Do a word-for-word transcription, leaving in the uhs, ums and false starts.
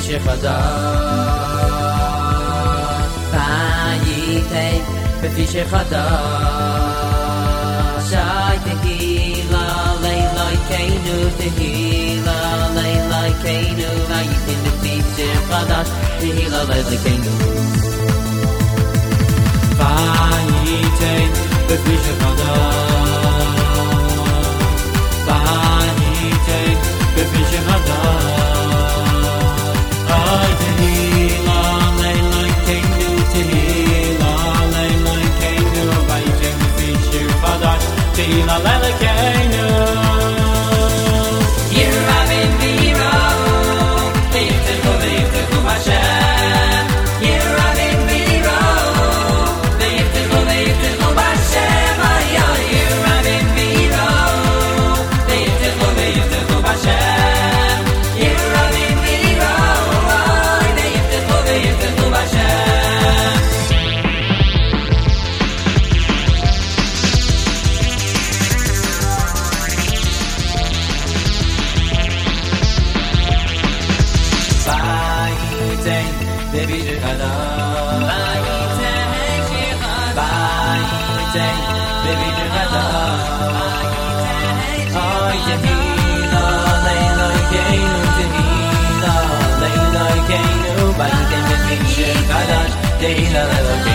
shechadash vayitei befi shechadash shay tehila leilai keinu tehila leilai keinu vayitei befi shechadash tehila leilai keinu vayitei befi shechadash vayitei befi shechadash ay tehila leilai keinu tehila leilai keinu vayitei befi shechadash tehila leilai keinu Yiravim v'yiro v'yiftechu v'yiftechu b'Hashem Yiravim v'yiro v'yiftechu v'yiftechu b'Hashem Yiravim v'yiro v'yiftechu v'yiftechu b'Hashem Yiravim v'yiro v'yiftechu v'yiftechu b'Hashem Vayitei befi shechadash Vayitei befi shechadash Ay tehila leilai keinu tehila leilai keinu Vayitei befi shechadash tehila leilai keinu